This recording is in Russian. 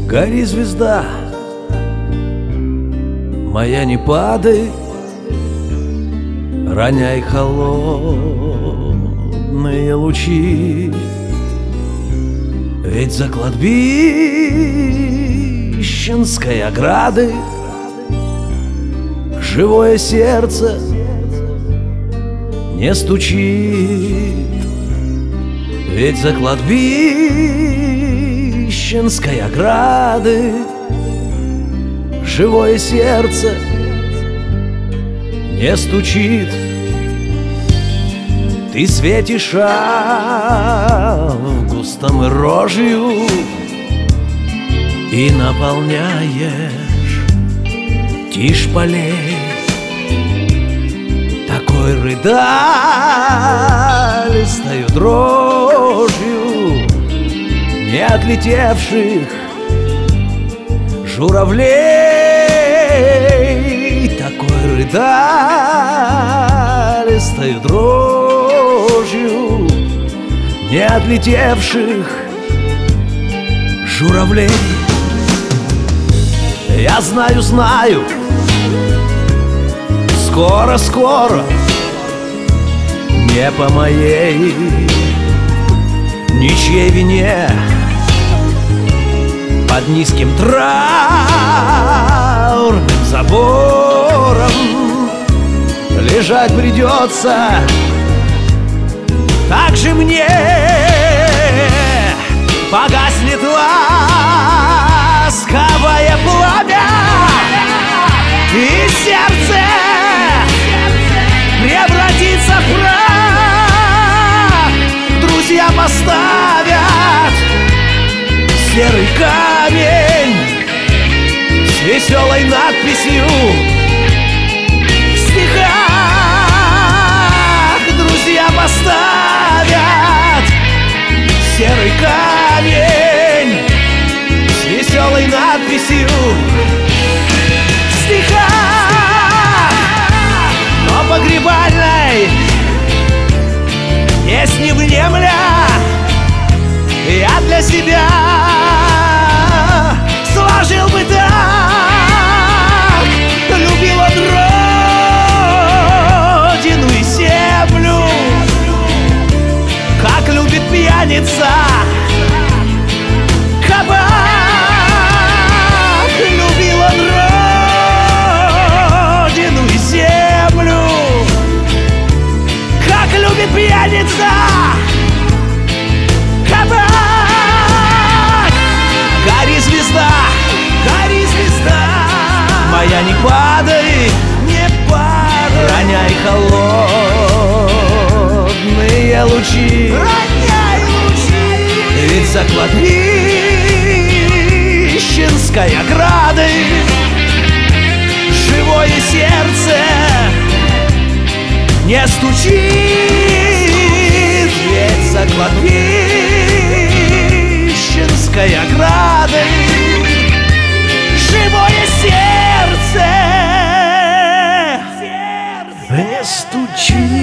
Гори, звезда, моя, не падай, роняй холодные лучи. Ведь за кладбищенской оградой живое сердце не стучит. Ведь за кладбищенской оградой живое сердце не стучит. Ты светишь августом рожью и наполняешь тишь полей. Такой рыдалистою дрожью не отлетевших журавлей. Такой рыдалистою дрожью не отлетевших журавлей. Я знаю, знаю, скоро, скоро, не по моей ничьей вине, под низким траурным забором лежать придется так же мне. Погаснет ласковое пламя, и сердце превратится в прах. Друзья поставят серый камень с веселой надписью в стихах. Друзья поставят серый камень с веселой надписью в стихах. Но погребальной песни внемля я для себя сложил бы так. Любил он родину и землю, как любит пьяница кабак. Любил он родину и землю, как любит пьяница кабак. Гори, звезда, моя, не падай, не падай, роняй холодные лучи, роняй лучи. Ведь за кладбищенской оградой живое сердце не стучит. Ведь за кладбищенской оградой живое сердце не стучит.